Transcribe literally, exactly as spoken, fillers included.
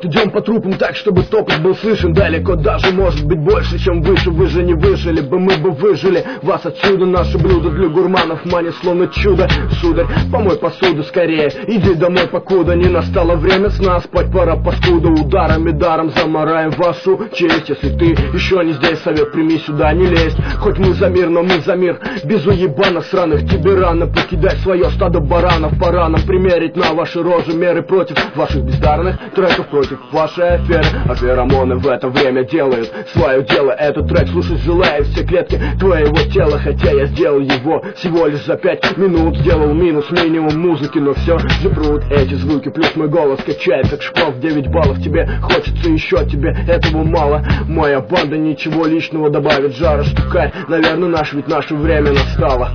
вперед, идем по трупам так, чтобы топот был слышен далеко, даже может быть больше, чем выше. Вы же не выжили бы, мы бы выжили вас отсюда. Наши блюда для гурманов манит словно чудо. Сударь, помой посуду скорее, иди домой, покуда не настало время сна. Спать пора, паскуда, ударами даром замараем вашу честь. Если ты еще не здесь, совет прими, сюда не лезть. Хоть мы за мир, но мы за мир, без уебанов сраных. Тебе рано покидать свое стадо баранов. Пора нам примерить на ваши рожи меры против ваших бездарных треков, против вашей аферы. А феромоны в это время делают свое дело. Этот трек слушать желаю все клетки твоего тела. Хотя я сделал его всего лишь за пять минут. Сделал минус минимум музыки, но все же прут эти звуки. Плюс мой голос качает как шквал в девять баллов. Тебе хочется еще, тебе этого мало. Моя банда ничего личного добавит жара, штукарь. Наверное, наш, ведь наше время настало.